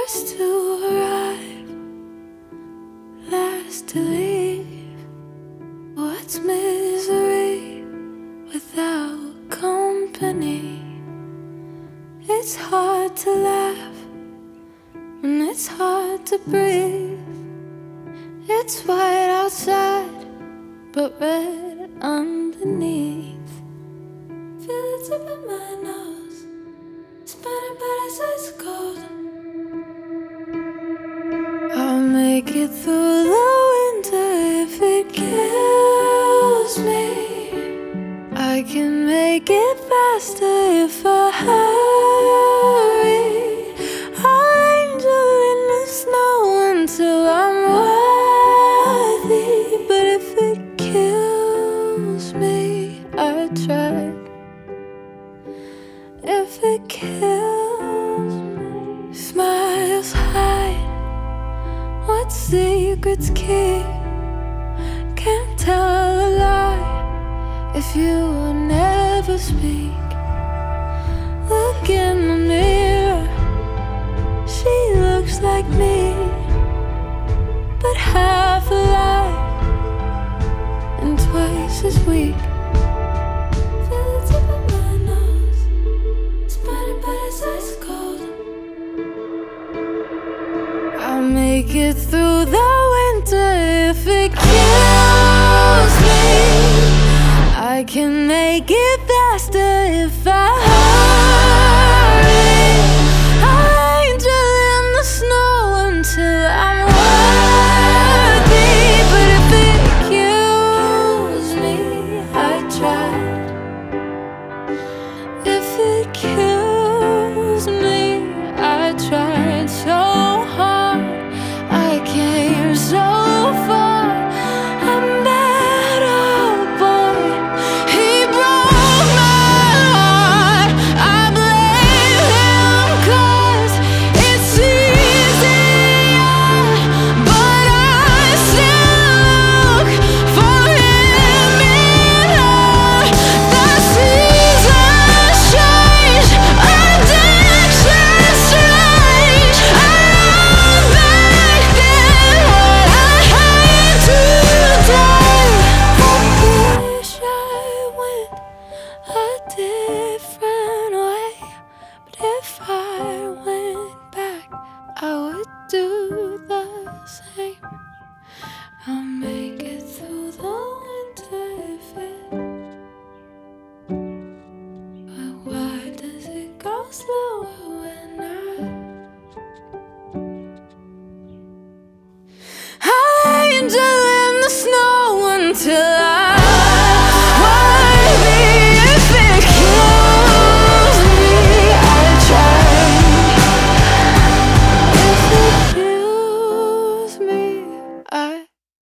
First to arrive, last to leave. What's misery without company? It's hard to laugh when it's hard to breathe. It's white outside, but red underneath. Feel the tip of my nose spinning, but it's ice cold. I'll make it through the winter if it kills me. I can make it faster if I hurry. I'll angel in the snow until I'm worthy. But if it kills me, I tried. If it kills me, smiles hide what secrets keep. Can't tell a lie if you will never speak. Look in the mirror, she looks like me, but half alive and twice as weak. Feel the tip of my nose spinning, but it's ice cold. I'll make it through the winter if it kills me. I can make it faster if I hurry. I'll angel in the snow until I'm worthy. But if it kills me, I tried. If it kills me, I tried so hard. I came so far. I'm that old boy. He broke my heart. I blame him 'cause it's easier, but I still look for him in her. The seasons change, addiction's strange. I know back then what I had today. I wish I went a different way, but if I went back, I would